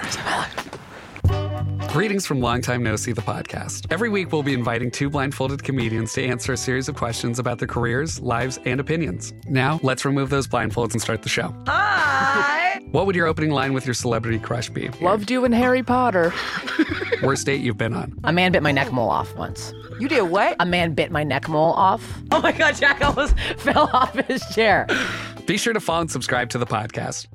Greetings from Long Time No See, the podcast. Every week, we'll be inviting two blindfolded comedians to answer a series of questions about their careers, lives, and opinions. Now, let's remove those blindfolds and start the show. Hi! What would your opening line with your celebrity crush be? Loved you in Harry Potter. Worst date you've been on? A man bit my neck mole off once. You did what? A man bit my neck mole off. Oh my God, Jack almost fell off his chair. Be sure to follow and subscribe to the podcast.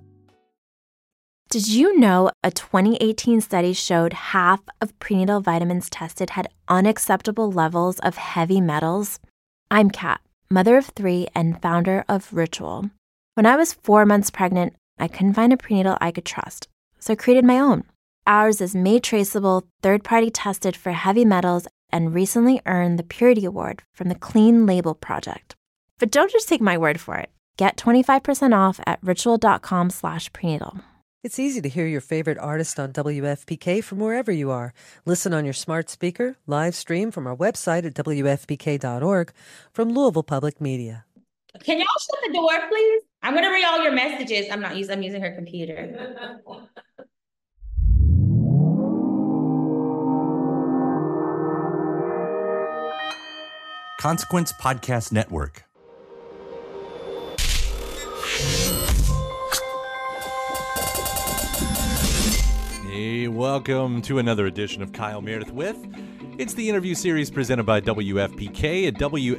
Did you know a 2018 study showed half of prenatal vitamins tested had unacceptable levels of heavy metals? I'm Kat, mother of 3 and founder of Ritual. When I was 4 months pregnant, I couldn't find a prenatal I could trust, so I created my own. Ours is made traceable, third-party tested for heavy metals, and recently earned the Purity Award from the Clean Label Project. But don't just take my word for it. Get 25% off at ritual.com/prenatal. It's easy to hear your favorite artist on WFPK from wherever you are. Listen on your smart speaker, live stream from our website at WFPK.org from Louisville Public Media. Can y'all shut the door, please? I'm going to read all your messages. I'm using her computer. Consequence Podcast Network. Hey, welcome to another edition of Kyle Meredith With. It's the interview series presented by WFPK at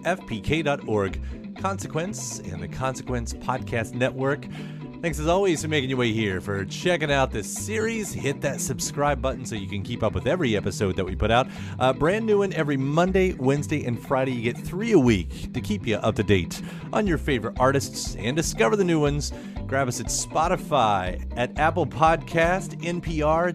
WFPK.org. Consequence and the Consequence Podcast Network. Thanks as always for making your way here, for checking out this series. Hit that subscribe button so you can keep up with every episode that we put out. Brand new one every Monday, Wednesday, and Friday. You get 3 a week to keep you up to date on your favorite artists and discover the new ones. Grab us at Spotify, at Apple Podcast, NPR,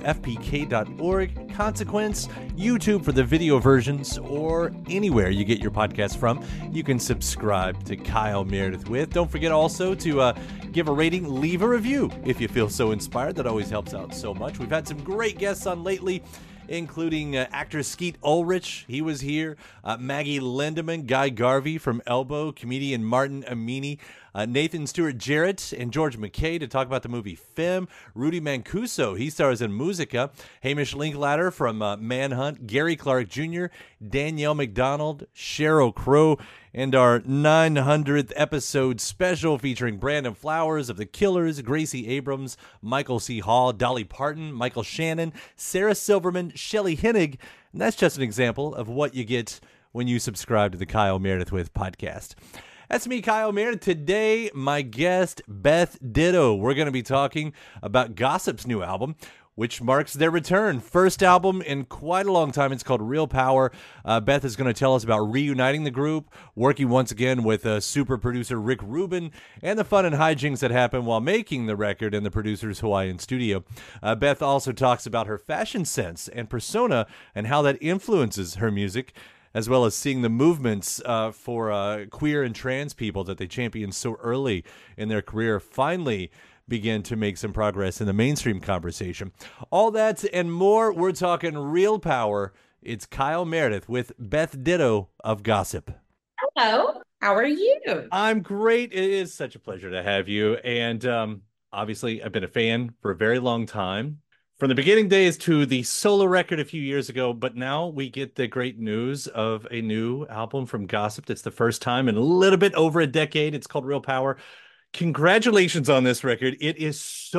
WFPK.org, Consequence, YouTube for the video versions, or anywhere you get your podcast from. You can subscribe to Kyle Meredith With. Don't forget also to give a rating, leave a review if you feel so inspired. That always helps out so much. We've had some great guests on lately, including actor Skeet Ulrich. He was here. Maggie Lindemann, Guy Garvey from Elbow, comedian Martin Amini, Nathan Stewart Jarrett, and George McKay to talk about the movie Femme. Rudy Mancuso, he stars in Musica. Hamish Linklater from Manhunt. Gary Clark Jr., Danielle McDonald, Sheryl Crow, and our 900th episode special featuring Brandon Flowers of The Killers, Gracie Abrams, Michael C. Hall, Dolly Parton, Michael Shannon, Sarah Silverman, Shelley Hennig. And that's just an example of what you get when you subscribe to the Kyle Meredith With podcast. That's me, Kyle Meredith. Today, my guest, Beth Ditto. We're going to be talking about Gossip's new album, which marks their return. First album in quite a long time. It's called Real Power. Beth is going to tell us about reuniting the group, working once again with super producer Rick Rubin, and the fun and hijinks that happened while making the record in the producer's Hawaiian studio. Beth also talks about her fashion sense and persona and how that influences her music, as well as seeing the movements for queer and trans people that they championed so early in their career finally begin to make some progress in the mainstream conversation. All that and more, we're talking Real Power. It's Kyle Meredith with Beth Ditto of Gossip. Hello, how are you? I'm great. It is such a pleasure to have you. And obviously, I've been a fan for a very long time. From the beginning days to the solo record a few years ago, but now we get the great news of a new album from Gossip. It's the first time in a little bit over a decade. It's called Real Power. Congratulations on this record. It is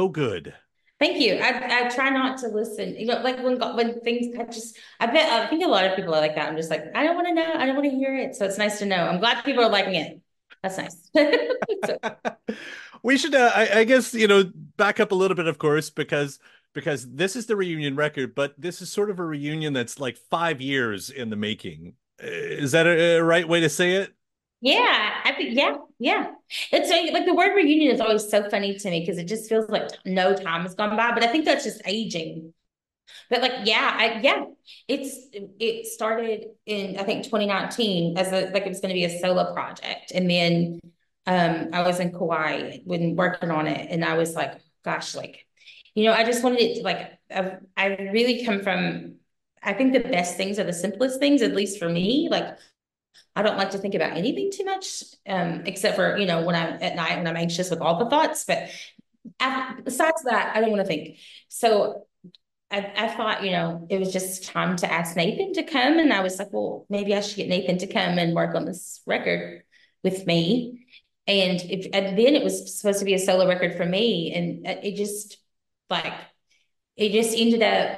so good. Thank you. I try not to listen. You know, like when things, I think a lot of people are like that. I'm just like, I don't want to know. I don't want to hear it. So it's nice to know. I'm glad people are liking it. That's nice. We should, I guess, back up a little bit, of course, because this is the reunion record, but this is sort of a reunion that's like 5 years in the making. Is that a right way to say it? Yeah, I think, yeah. It's like the word reunion is always so funny to me because it just feels like no time has gone by, but I think that's just aging. But like, it started in, I think 2019 as it was going to be a solo project. And then I was in Kauai when working on it. And I was like, gosh, I just wanted it to I really come from, I think the best things are the simplest things, at least for me. Like, I don't like to think about anything too much, except for, when I'm at night, when I'm anxious with all the thoughts. But Besides that, I don't want to think. So I thought, it was just time to ask Nathan to come. And I was like, well, maybe I should get Nathan to come and work on this record with me. And then it was supposed to be a solo record for me. And like, it just ended up,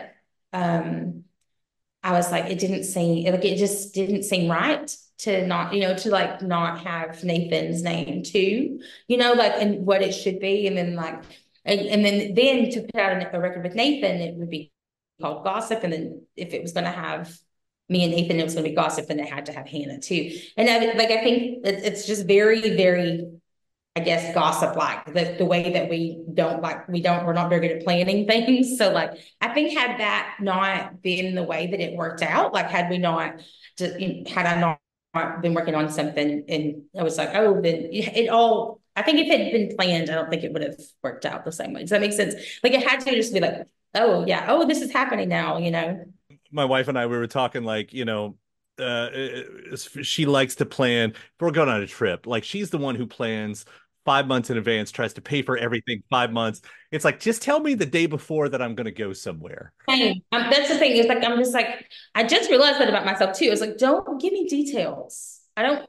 I was like, it just didn't seem right to not, to like not have Nathan's name too, like, and what it should be. And then like, and then to put out a record with Nathan, it would be called Gossip. And then if it was going to have me and Nathan, it was going to be Gossip, then it had to have Hannah too. And I think it's just very, very, I guess, gossip like the way that we're not very good at planning things. So like, I think had that not been the way that it worked out, like had I not been working on something and I was like, oh, then I think if it had been planned, I don't think it would have worked out the same way. Does that make sense? Like it had to just be like, oh yeah, oh, this is happening now, My wife and I, we were talking like, she likes to plan. If we're going on a trip, like she's the one who plans 5 months in advance, tries to pay for everything 5 months. It's like, just tell me the day before that I'm going to go somewhere. That's the thing. It's like, I'm just like, I just realized that about myself too. It's like, don't give me details. I don't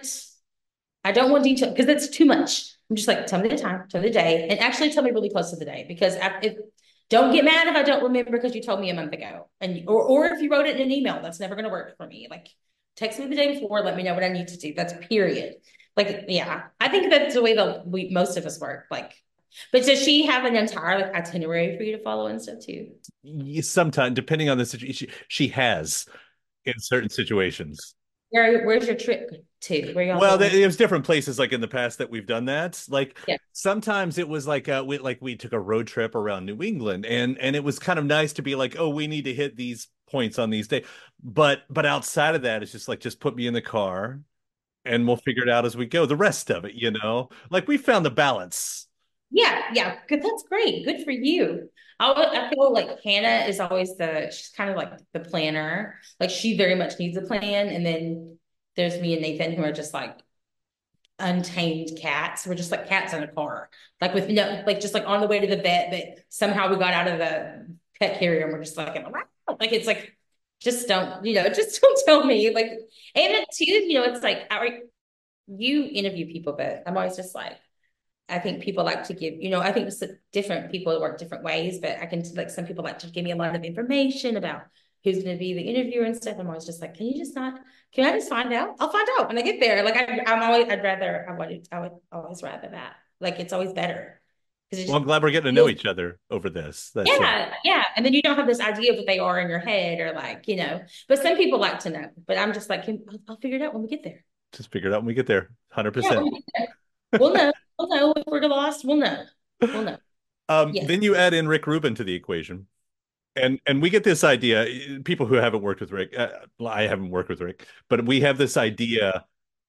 want detail because it's too much. I'm just like, tell me the time, tell me the day, and actually tell me really close to the day because don't get mad if I don't remember because you told me a month ago, or if you wrote it in an email. That's never going to work for me. Like, text me the day before, let me know what I need to do. That's period. Like, yeah, I think that's the way most of us work. Like, but does she have an entire itinerary for you to follow and stuff too? Sometimes, depending on the situation, she has in certain situations. Where's your trip to? Where y'all Well, going? there's different places like in the past that we've done that. Like Yeah. sometimes it was like we took a road trip around New England and it was kind of nice to be like, oh, we need to hit these points on these days. But outside of that, it's just like just put me in the car and we'll figure it out as we go. The rest of it, like we found the balance. Yeah, good. That's great. Good for you. I feel like Hannah is always she's kind of like the planner. Like she very much needs a plan. And then there's me and Nathan who are just like untamed cats. We're just like cats in a car, like with just like on the way to the vet, but somehow we got out of the pet carrier and we're just like, like, it's like, just don't tell me. Like, and then too, it's like, you interview people, but I'm always just like, I think people like to give, I think it's different people work different ways, but I can, like, some people like to give me a lot of information about who's going to be the interviewer and stuff. I'm always just like, can I just find out? I'll find out when I get there. Like, I would always rather that. Like, it's always better. Well, I'm glad we're getting to know each other over this. Yeah. And then you don't have this idea of what they are in your head or like, but some people like to know, but I'm just like, I'll figure it out when we get there. Just figure it out when we get there. 100%. We'll know. We'll know if we're lost. We'll know. Yes. Then you add in Rick Rubin to the equation. And we get this idea, people who haven't worked with Rick, I haven't worked with Rick, but we have this idea,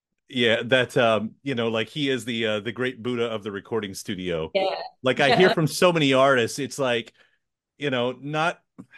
that like he is the great Buddha of the recording studio. Yeah. Like I hear from so many artists, it's like, not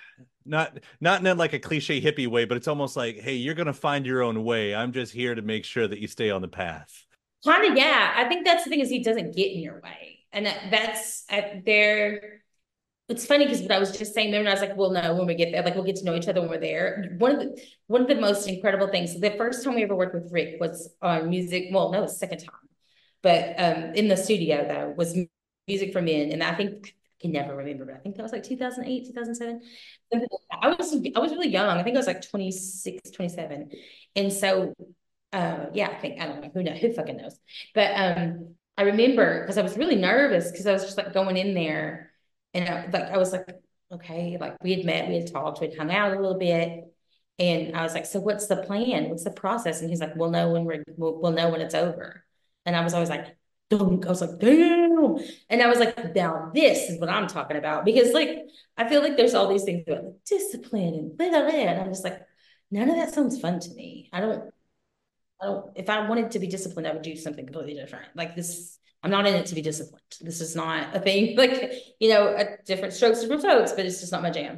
in like a cliche hippie way, but it's almost like, hey, you're gonna find your own way. I'm just here to make sure that you stay on the path. Kind of, yeah. I think that's the thing is he doesn't get in your way, and that's there. It's funny because what I was just saying there, and I was like, well, no, when we get there, like we'll get to know each other when we're there. One of the most incredible things, the first time we ever worked with Rick was on music. Well, no, it was the second time, but in the studio though was Music for Men, and I think I can never remember, but I think that was like 2008, 2007. I was really young. I think I was like 26, 27, and so yeah, I don't know, who fucking knows, but I remember because I was really nervous because I was just like going in there. And I was like, okay, like we had met, we had talked, we'd hung out a little bit. And I was like, so what's the plan? What's the process? And he's like, we'll know when it's over. And I was always like, dunk. I was like, damn. And I was like, now this is what I'm talking about. Because like, I feel like there's all these things about like, discipline and blah, blah, blah. And I'm just like, none of that sounds fun to me. I don't, if I wanted to be disciplined, I would do something completely different. Like this, I'm not in it to be disciplined. This is not a thing, like, a different strokes, different folks, but it's just not my jam.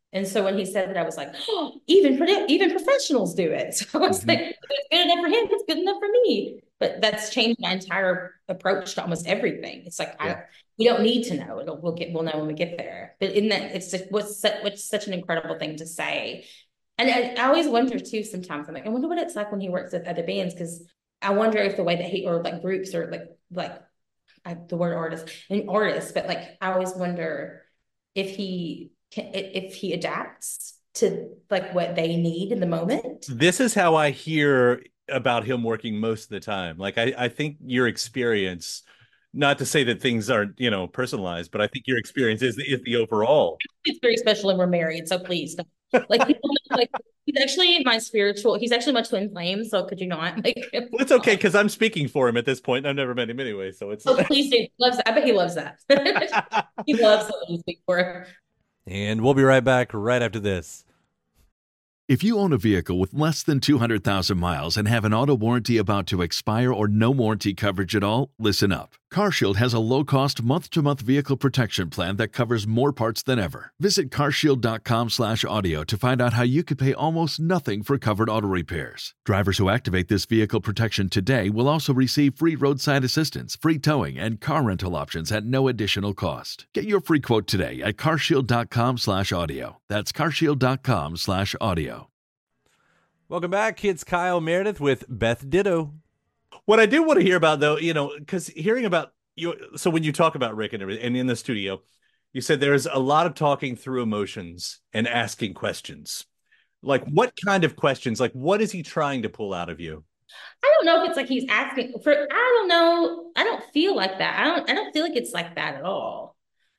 And so when he said that, I was like, oh, even professionals do it. So I was like, if it's good enough for him, it's good enough for me. But that's changed my entire approach to almost everything. It's like, we don't need to know. We'll know when we get there. But in that, it's just what's such an incredible thing to say. And I always wonder too, sometimes I'm like, I wonder what it's like when he works with other bands, because I wonder if the way that or like groups, or the word artist, but like, I always wonder if he adapts to like what they need in the moment. This is how I hear about him working most of the time. Like, I think your experience, not to say that things aren't, personalized, but I think your experience is the overall. It's very special, and we're married, so please don't. Like, he's actually he's actually my twin flame, so could you not? Like, well, it's okay, because I'm speaking for him at this point. I've never met him anyway, so it's... Oh, please do. I bet he loves that. He loves that when you speak for him. And we'll be right back right after this. If you own a vehicle with less than 200,000 miles and have an auto warranty about to expire or no warranty coverage at all, listen up. CarShield has a low-cost month-to-month vehicle protection plan that covers more parts than ever. Visit carshield.com/audio to find out how you could pay almost nothing for covered auto repairs. Drivers who activate this vehicle protection today will also receive free roadside assistance, free towing, and car rental options at no additional cost. Get your free quote today at carshield.com/audio. That's carshield.com/audio. Welcome back. It's Kyle Meredith with Beth Ditto. What I do want to hear about, though, because hearing about you, so when you talk about Rick and everything, and in the studio, you said there's a lot of talking through emotions and asking questions. Like, what kind of questions? Like, what is he trying to pull out of you? I don't know if it's like he's asking for, I don't know. I don't feel like that. I don't feel like it's like that at all.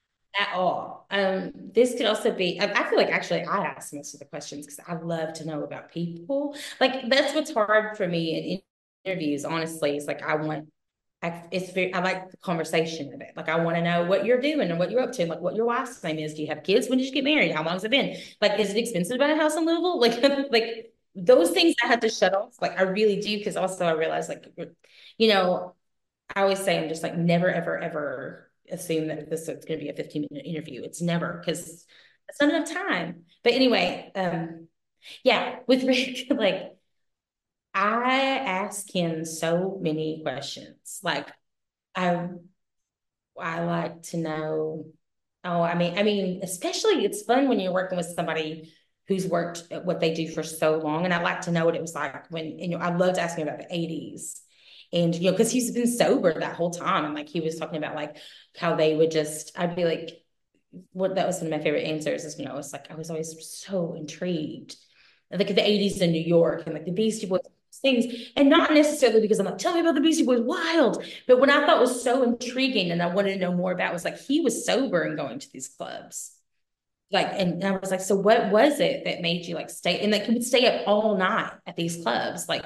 This could also be, I feel like actually I ask most of the questions because I love to know about people. Like, that's what's hard for me in interviews, honestly. It's like, I like the conversation of it. Like, I want to know what you're doing and what you're up to, and like what your wife's name is. Do you have kids? When did you get married? How long has it been? Like, is it expensive to buy a house in Louisville? Like those things I have to shut off. Like, I really do, because also I realize, like, I always say, I'm just like, never, ever, ever assume that this is going to be a 15-minute interview. It's never, because it's not enough time. But anyway, with Rick, like, I ask him so many questions. Like, I like to know. Oh, I mean, especially it's fun when you're working with somebody who's worked at what they do for so long. And I like to know what it was like when, I loved asking about the 80s. And, because he's been sober that whole time. And like, he was talking about like how they would I'd be like, that was one of my favorite answers is, it's like, I was always so intrigued. Like, the 80s in New York and like the Beastie Boys things. And not necessarily because I'm like, tell me about the Beastie Boys, wild. But what I thought was so intriguing and I wanted to know more about was like, he was sober and going to these clubs. Like, and I was like, so what was it that made you like stay? And like, he would stay up all night at these clubs. Like,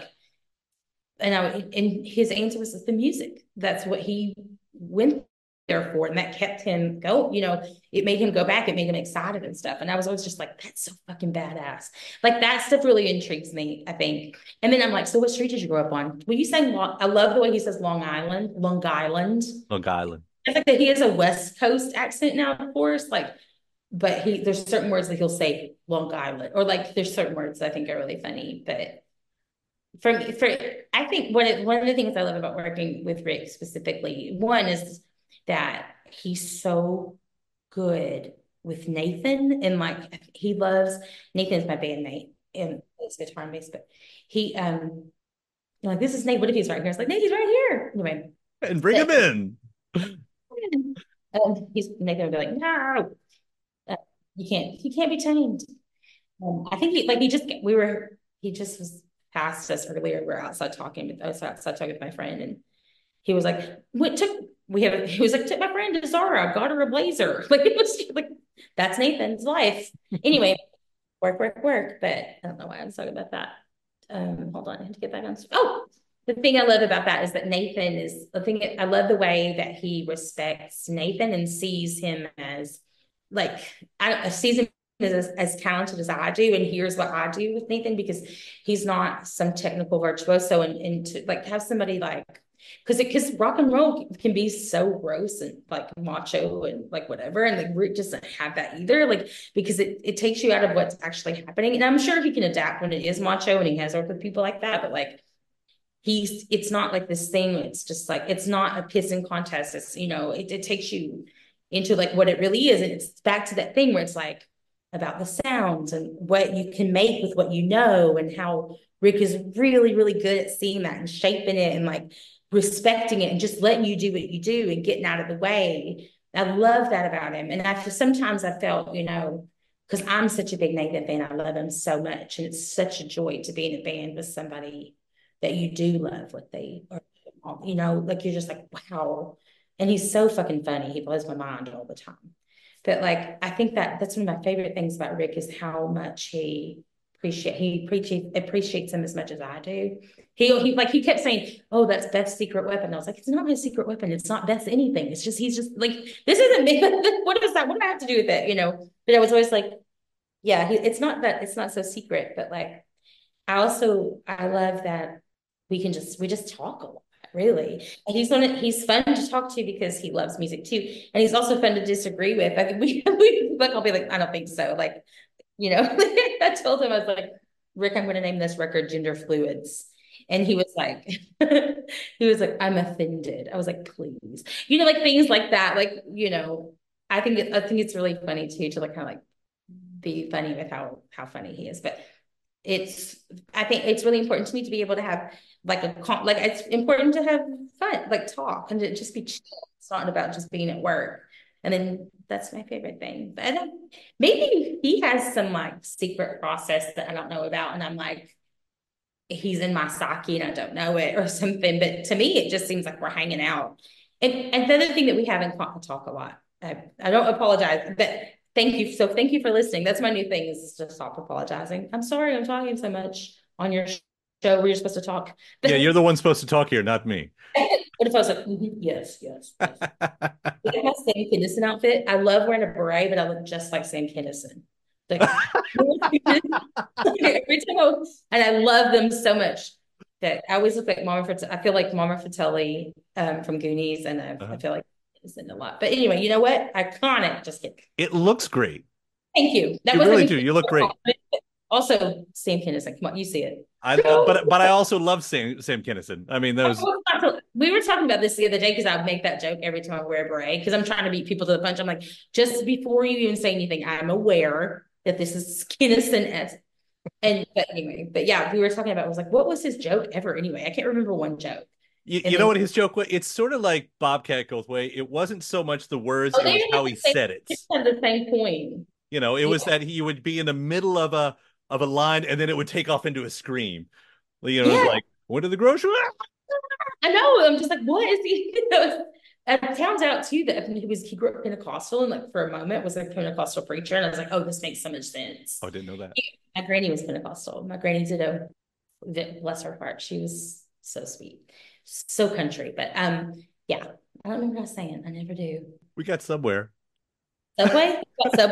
and his answer was the music. That's what he went there for. And that kept him go, it made him go back. It made him excited and stuff. And I was always just like, that's so fucking badass. Like, that stuff really intrigues me, I think. And then I'm like, so what street did you grow up on? Well, you say, I love the way he says Long Island. I think that he has a West Coast accent now, of course, like, but there's certain words that he'll say Long Island, or like, there's certain words that I think are really funny, but I think one of the things I love about working with Rick specifically, one is that he's so good with Nathan, and like, he loves Nathan's my bandmate and his guitar and bass, but he like, this is Nate. What if he's right here? It's like, Nate, he's right here. Anyway, and bring him in. Nathan would be like, no, he can't be tamed. I think he just was past us earlier. We were outside talking. I was outside talking with my friend, and he was like, took my friend to Zara, got her a blazer. Like, it was like, that's Nathan's life. Anyway, work. But I don't know why I was talking about that. Hold on, I have to get back on. Oh, the thing I love about that is that I love the way that he respects Nathan and sees him as like, sees him as talented as I do, and here's what I do with Nathan, because he's not some technical virtuoso, and to like have somebody like because rock and roll can be so gross and like macho and like whatever, and like Rick doesn't have that either, like because it takes you out of what's actually happening. And I'm sure he can adapt when it is macho and he has worked with people like that, but like it's not like this thing. It's just like, it's not a pissing contest. It's, it takes you into like what it really is. And it's back to that thing where it's like about the sounds and what you can make with what you know, and how Rick is really, really good at seeing that and shaping it and like respecting it and just letting you do what you do and getting out of the way. I love that about him. And sometimes I felt, because I'm such a big Nathan fan, I love him so much. And it's such a joy to be in a band with somebody that you do love what they are, like you're just like, wow. And he's so fucking funny. He blows my mind all the time. But like, I think that's one of my favorite things about Rick is how much he appreciates him as much as I do. He kept saying, "Oh, that's Beth's secret weapon." I was like, "It's not my secret weapon. It's not Beth's anything. It's just he's just like, this isn't me. What is that? What do I have to do with it?" But I was always like, "Yeah, it's not that. It's not so secret." But like, I love that we just talk a lot, really. And he's fun to talk to because he loves music too, and he's also fun to disagree with. I think I'll be like, "I don't think so." Like, I told him, I was like, "Rick, I'm going to name this record Gender Fluids." And he was like, "I'm offended." I was like, "Please," like things like that. Like, I think it's really funny too, to like kind of like be funny with how funny he is. But I think it's really important to me to be able to have like it's important to have fun, like talk and to just be chill. It's not about just being at work. And then that's my favorite thing. But maybe he has some like secret process that I don't know about. And I'm like, he's in my psyche and I don't know it or something. But to me, it just seems like we're hanging out. And the other thing that we have in common, talk a lot. I don't apologize, but thank you. So thank you for listening. That's my new thing, is to stop apologizing. I'm sorry I'm talking so much on your show where you're supposed to talk. Yeah, you're the one supposed to talk here, not me. What if I was like, yes. Like my Sam Kinison outfit. I love wearing a beret, but I look just like Sam Kinison. Like, every time and I love them so much that I always look like Mama Fratelli. I feel like Mama Fratelli from Goonies, and I feel like Kinison a lot. But anyway, you know what? Iconic. Just kidding. It looks great. Thank you. You really do. You look great. Also, Sam Kinison. Come on, you see it. But I also love Sam Kinison. I mean, those. We were talking about this the other day because I make that joke every time I wear a beret because I'm trying to beat people to the punch. I'm like, just before you even say anything, I'm aware that this is Kinison. But anyway, but yeah, we were talking about. I was like, what was his joke ever anyway? I can't remember one joke. You know what his joke was? It's sort of like Bobcat Goldthwait. It wasn't so much the words, it was how he said it. It's on the same point. It was that he would be in the middle of a line and then it would take off into a scream. It was like, went to the grocery. I know. I'm just like, what is he? It turns out too that he grew up Pentecostal and like for a moment was a Pentecostal preacher, and I was like, oh, this makes so much sense. Oh, I didn't know that. My granny was Pentecostal. My granny bless her heart. She was so sweet, so country. But yeah, I don't know what I was saying. I never do. We got Subway. Subway. We got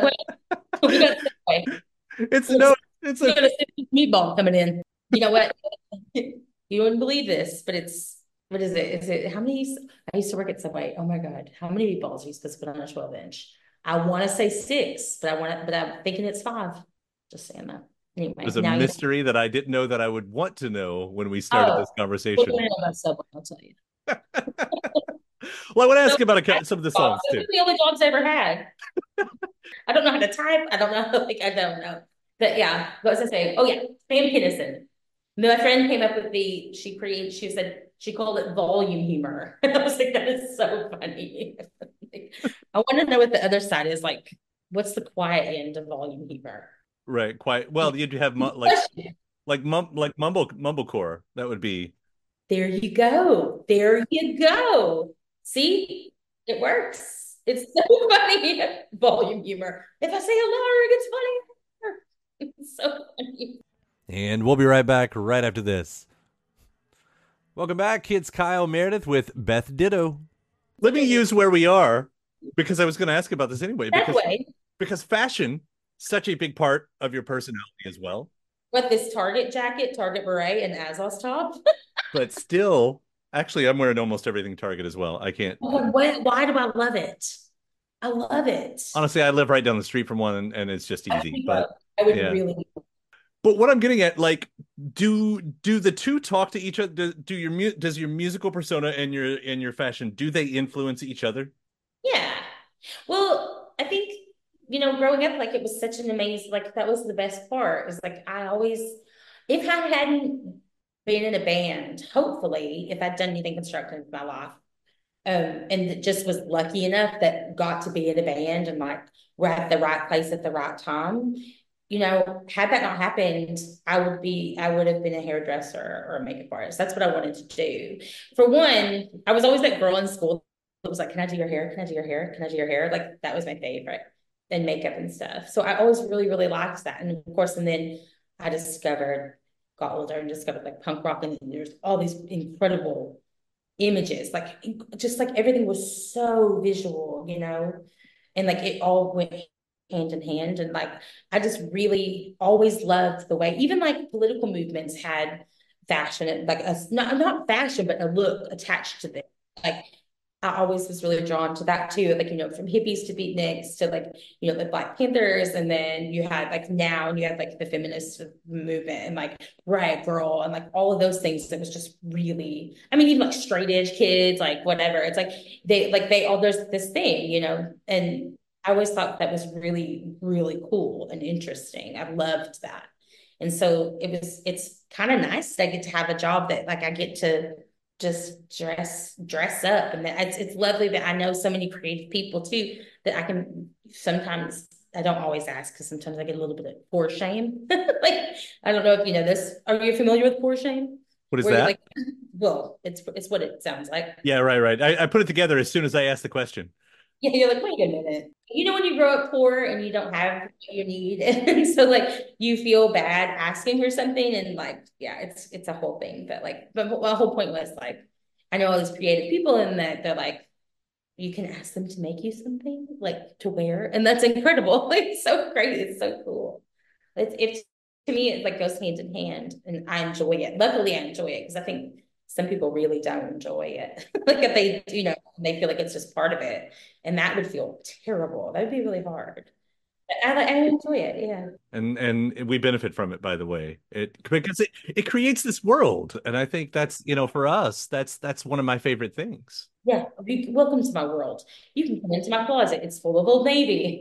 Subway. It's a meatball coming in. You know what? You wouldn't believe this, but what is it? Is it how many? I used to work at Subway. Oh my God. How many meatballs are you supposed to put on a 12-inch? I want to say 6, but I'm thinking it's 5. Just saying that. Anyway, there's a mystery that I didn't know that I would want to know when we started this conversation. We'll about Subway, I'll tell you. Well, I want to ask about some of the songs too. Those are the only jobs I ever had. I don't know how to type. I don't know. I don't know. But yeah, what was I saying? Oh yeah, Sam Kinison. My friend came up with she said she called it volume humor. And I was like, that is so funny. I want to know what the other side is like. What's the quiet end of volume humor? Right, quiet. Well, you'd have mumblecore. That would be. There you go. There you go. See, it works. It's so funny. Volume humor. If I say it louder, it gets funnier. It's so funny. And we'll be right back right after this. Welcome back. It's Kyle Meredith with Beth Ditto. Let me use where we are, because I was going to ask about this anyway. Because fashion, such a big part of your personality as well. What, this Target jacket, Target beret, and Azos top? But still, Actually, I'm wearing almost everything Target as well. I can't. Why do I love it? I love it. Honestly, I live right down the street from one, and it's just easy. But I would yeah. really. But what I'm getting at, like, do the two talk to each other? Does your musical persona and your fashion, do they influence each other? Yeah. Well, I think, growing up, like it was such an amazing, like that was the best part. Is like I always, if I hadn't been in a band, hopefully, if I'd done anything constructive in my life, and just was lucky enough that got to be in a band and like we're at the right place at the right time. Had that not happened, I would have been a hairdresser or a makeup artist. That's what I wanted to do. For one, I was always that girl in school that was like, can I do your hair? Can I do your hair? Can I do your hair? Like that was my favorite, and makeup and stuff. So I always really, really liked that. And of course, and then I got older and discovered like punk rock, and there's all these incredible images, like just like everything was so visual, and like it all went hand in hand. And like I just really always loved the way even like political movements had fashion, like a not fashion, but a look attached to them. Like I always was really drawn to that too. Like, from hippies to beatniks to like, the Black Panthers. And then you had like now, and you had like the feminist movement and like Riot Girl and like all of those things. That was just really, I mean, even like straight edge kids, like whatever. It's like they all, there's this thing, and I always thought that was really, really cool and interesting. I loved that. And so it's kind of nice that I get to have a job that like I get to just dress up, and it's lovely that I know so many creative people too, that I can sometimes, I don't always ask because sometimes I get a little bit of poor shame. Like I don't know if you know this. Are you familiar with poor shame? What is that? Like, well, it's what it sounds like. Yeah, right. I put it together as soon as I asked the question. Yeah, you're like, wait a minute. When you grow up poor and you don't have what you need, and so like you feel bad asking for something, and like, yeah, it's a whole thing. But the whole point was like, I know all these creative people, and that they're like, you can ask them to make you something like to wear, and that's incredible. Like, it's so great. It's so cool. It's to me, it like goes hand in hand, and I enjoy it. Luckily, I enjoy it because I think some people really don't enjoy it. Like if they, they feel like it's just part of it, and that would feel terrible. That would be really hard. I enjoy it, yeah. And we benefit from it, by the way. Because it creates this world, and I think that's, for us, that's one of my favorite things. Yeah, welcome to my world. You can come into my closet. It's full of Old Navy.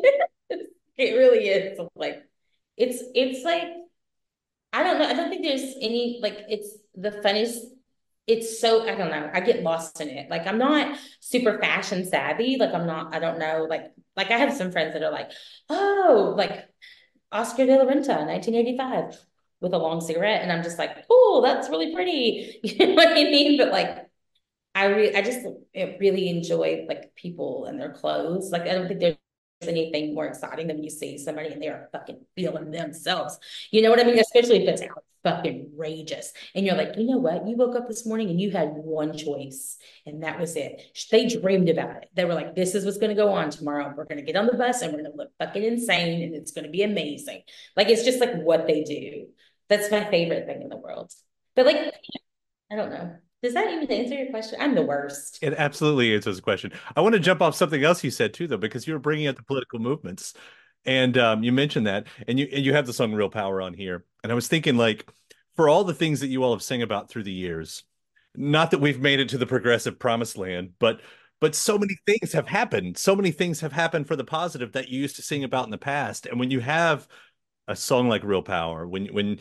It really is. Like it's like, I don't know. I don't think there's any, like, it's the funniest. It's so, I don't know. I get lost in it. Like, I'm not super fashion savvy. Like, I don't know. Like I have some friends that are like, oh, like Oscar de la Renta, 1985 with a long cigarette. And I'm just like, cool, that's really pretty. You know what I mean? But like, I just really enjoy like people and their clothes. Like, I don't think there's anything more exciting than when you see somebody and they are fucking feeling themselves. You know what I mean? Especially if it's out fucking outrageous. And you're like, you know what? You woke up this morning and you had one choice, and that was it. They dreamed about it. They were like, this is what's going to go on tomorrow. We're going to get on the bus and we're going to look fucking insane, and it's going to be amazing. Like, it's just like what they do. That's my favorite thing in the world. But like, I don't know. Does that even answer your question? I'm the worst. It absolutely answers the question. I want to jump off something else you said too, though, because you were bringing up the political movements, and you mentioned that, and you have the song "Real Power" on here, and I was thinking, like, for all the things that you all have sang about through the years, not that we've made it to the progressive promised land, but so many things have happened. So many things have happened for the positive that you used to sing about in the past, and when you have a song like "Real Power," when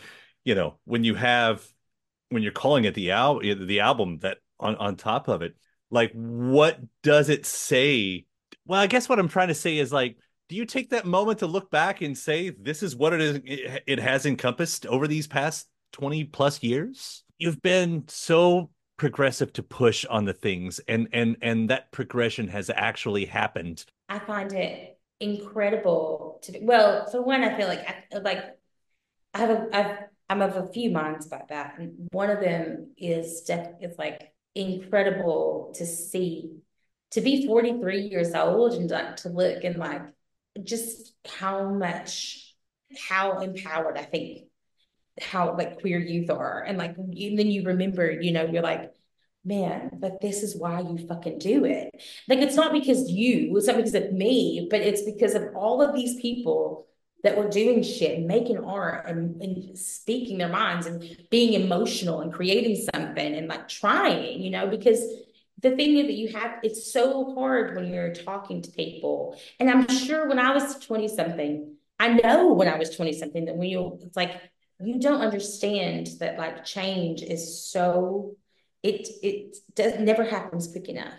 you're calling it the album that on top of it, like, what does it say? Well, I guess what I'm trying to say is, like, do you take that moment to look back and say, this is what it has encompassed over these past 20 plus years? You've been so progressive to push on the things, and that progression has actually happened. I find it incredible well, for one, I feel like I'm of a few minds about that. And one of them is like incredible to see, to be 43 years old and to look and like just how empowered I think how like queer youth are. And like then you remember, you're like, man, like this is why you fucking do it. Like it's not because of me, but it's because of all of these people that were doing shit and making art and speaking their minds and being emotional and creating something and like trying, because the thing is that you have, it's so hard when you're talking to people. And I'm sure when I was 20 something, I know when I was 20 something that it's like, you don't understand that like change is so, it does never happens quick enough,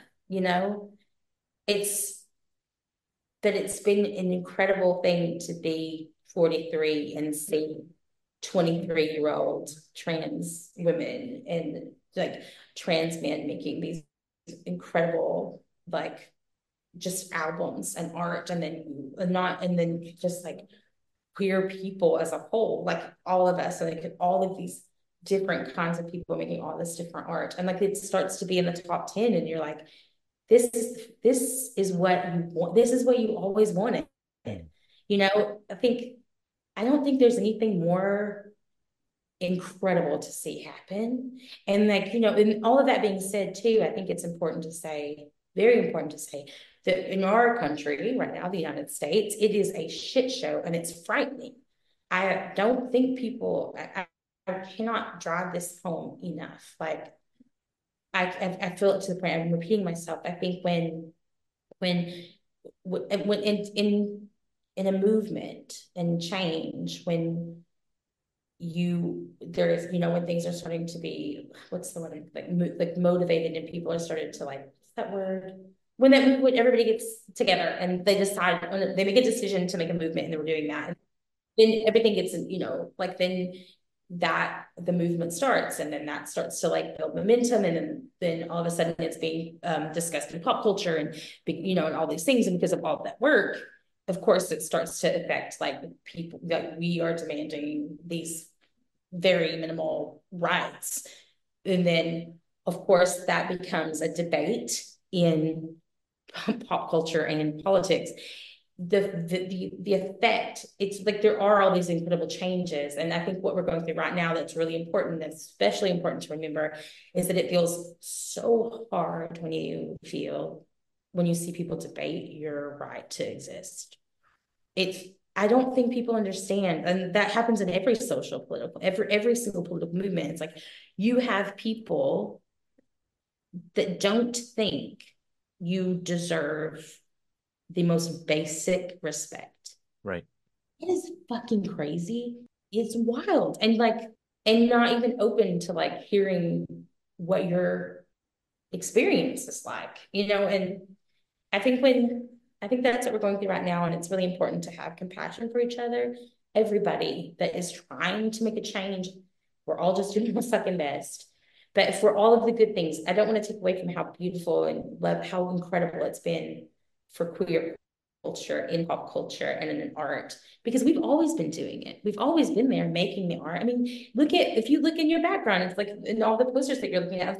it's that it's been an incredible thing to be 43 and see 23-year-old trans women and like trans men making these incredible like just albums and art, and then just like queer people as a whole, like all of us, and like all of these different kinds of people making all this different art, and like it starts to be in the top 10, and you're like, this is what you want, this is what you always wanted. I don't think there's anything more incredible to see happen. And like, and all of that being said too, I think it's important to say, very important to say, that in our country right now, the United States, it is a shit show and it's frightening. I don't think I cannot drive this home enough. Like I feel it to the point I'm repeating myself. I think when in a movement and change, when when things are starting to be, what's the word, like motivated, and people are starting to like, what's that word? When everybody gets together and they decide, they make a decision to make a movement, and they were doing that. And then everything gets, then that the movement starts, and then that starts to like build momentum, and then all of a sudden it's being discussed in pop culture and and all these things, and because of all of that work, of course it starts to affect like people that we are demanding these very minimal rights, and then of course that becomes a debate in pop culture and in politics. The effect, it's like there are all these incredible changes, and I think what we're going through right now that's really important, that's especially important to remember, is that it feels so hard when you see people debate your right to exist. I don't think people understand, and that happens in every every single political movement. It's like you have people that don't think you deserve the most basic respect. Right. It is fucking crazy. It's wild. And not even open to like hearing what your experience is like, and I think that's what we're going through right now. And it's really important to have compassion for each other. Everybody that is trying to make a change, we're all just doing our fucking best. But for all of the good things, I don't want to take away from how beautiful and how incredible it's been for queer culture, in pop culture, and in art, because we've always been doing it. We've always been there making the art. I mean, if you look in your background, it's like in all the posters that you're looking at,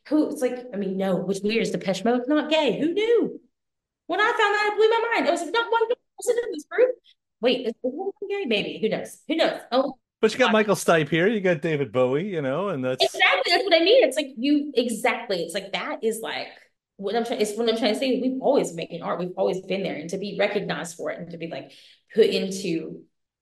no, which weird, is Depeche Mode not gay? Who knew? When I found that, it blew my mind. I was like, not one person in this group. Wait, is one gay? Maybe. Who knows? Oh, but you got Michael Stipe here, you got David Bowie, and that's exactly what I mean. It's like it's like that is like what I'm trying to say. We've always been making art, we've always been there, and to be recognized for it and to be like put into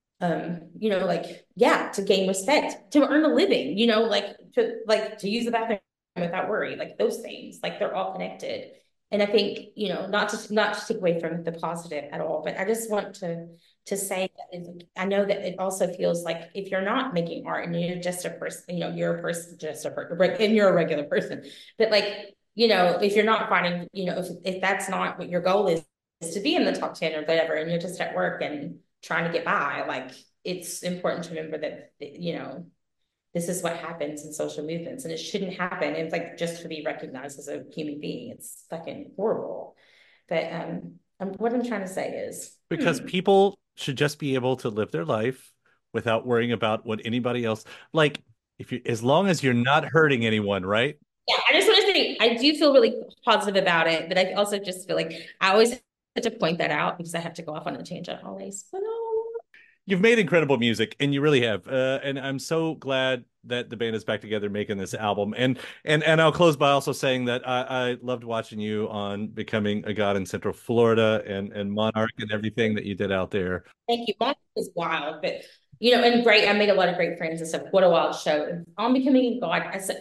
to gain respect, to earn a living, to use the bathroom without worry, like those things, like they're all connected. And I think, not to take away from the positive at all, but I just want to say that I know that it also feels like if you're not making art and you're just a person, you're a person, just a person, and you're a regular person, that if you're not finding, if that's not what your goal is to be in the top 10 or whatever, and you're just at work and trying to get by, like it's important to remember that, this is what happens in social movements, and it shouldn't happen. It's like just to be recognized as a human being. It's fucking horrible. But what I'm trying to say is because people should just be able to live their life without worrying about what anybody else, like as long as you're not hurting anyone, right? Yeah, I just want to say I do feel really positive about it, but I also just feel like I always have to point that out because I have to go off on a tangent always. But You've made incredible music, and you really have. And I'm so glad that the band is back together making this album. And I'll close by also saying that I loved watching you on Becoming a God in Central Florida and Monarch and everything that you did out there. Thank you. Monarch was wild, but and great. I made a lot of great friends and stuff. What a wild show. On Becoming a God, I said,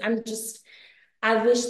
I wish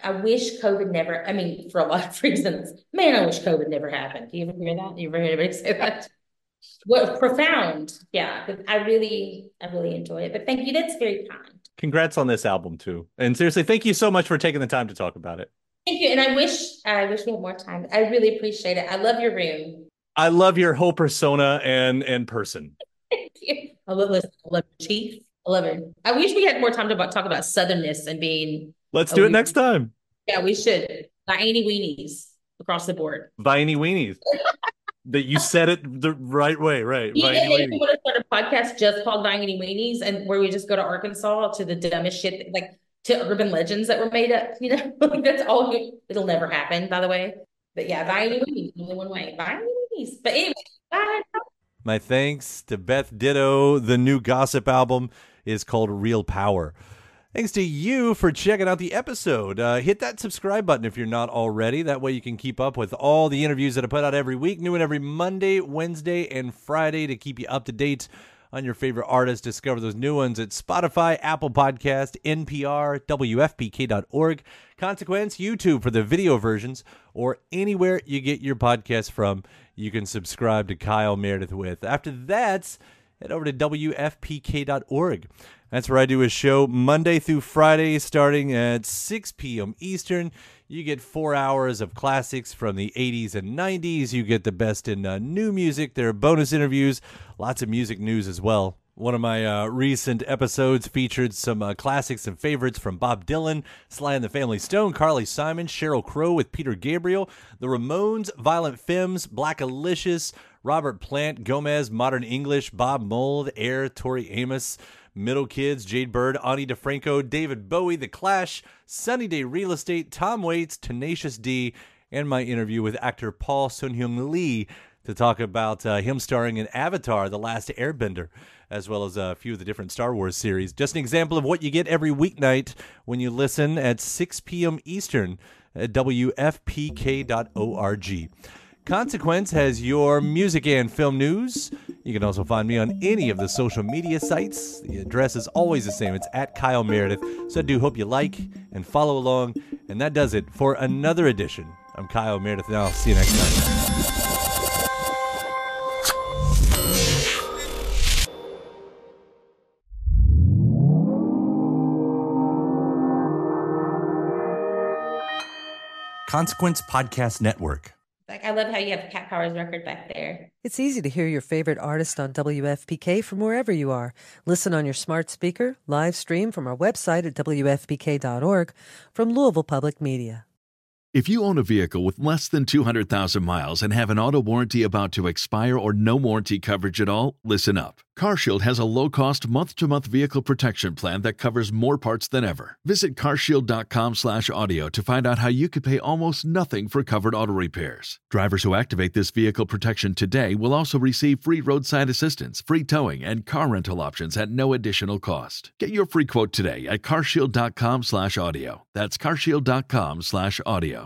COVID never, for a lot of reasons, man, I wish COVID never happened. Do you ever hear that? Do you ever hear anybody say that? What profound. Yeah. But I really enjoy it. But thank you. That's very kind. Congrats on this album too. And seriously, thank you so much for taking the time to talk about it. Thank you. And I wish we had more time. I really appreciate it. I love your room. I love your whole persona and person. Thank you. I love Chief. I love her. I wish we had more time to talk about Southernness and being. Let's do it next time. Yeah, we should. Viney weenies across the board. Viney weenies. That you said it the right way, right? Even if we want to start a podcast just called Viney weenies, and where we just go to Arkansas to the dumbest shit, like to urban legends that were made up, like that's all. It'll never happen, by the way. But yeah, Viney weenies, only one way. Viney weenies. But anyway, bye. My thanks to Beth Ditto. The new Gossip album is called Real Power. Thanks to you for checking out the episode. Hit that subscribe button if you're not already. That way you can keep up with all the interviews that I put out every week, new and every Monday, Wednesday, and Friday to keep you up to date on your favorite artists. Discover those new ones at Spotify, Apple Podcast, NPR, WFPK.org, Consequence, YouTube for the video versions, or anywhere you get your podcasts from. You can subscribe to Kyle Meredith With. After that, head over to WFPK.org. That's where I do a show Monday through Friday starting at 6 p.m. Eastern. You get 4 hours of classics from the 80s and 90s. You get the best in new music. There are bonus interviews, lots of music news as well. One of my recent episodes featured some classics and favorites from Bob Dylan, Sly and the Family Stone, Carly Simon, Sheryl Crow with Peter Gabriel, The Ramones, Violent Femmes, Blackalicious, Robert Plant, Gomez, Modern English, Bob Mould, Air, Tori Amos, Middle Kids, Jade Bird, Ani DeFranco, David Bowie, The Clash, Sunny Day Real Estate, Tom Waits, Tenacious D, and my interview with actor Paul Sun-Hyung Lee to talk about him starring in Avatar, The Last Airbender, as well as a few of the different Star Wars series. Just an example of what you get every weeknight when you listen at 6 p.m. Eastern at WFPK.org. Consequence has your music and film news. You can also find me on any of the social media sites. The address is always the same. It's at Kyle Meredith. So I do hope you like and follow along. And that does it for another edition. I'm Kyle Meredith, and I'll see you next time. Consequence Podcast Network. I love how you have Cat Power's record back there. It's easy to hear your favorite artist on WFPK from wherever you are. Listen on your smart speaker, live stream from our website at WFPK.org, from Louisville Public Media. If you own a vehicle with less than 200,000 miles and have an auto warranty about to expire or no warranty coverage at all, listen up. CarShield has a low-cost month-to-month vehicle protection plan that covers more parts than ever. Visit carshield.com/audio to find out how you could pay almost nothing for covered auto repairs. Drivers who activate this vehicle protection today will also receive free roadside assistance, free towing, and car rental options at no additional cost. Get your free quote today at carshield.com/audio. That's carshield.com/audio.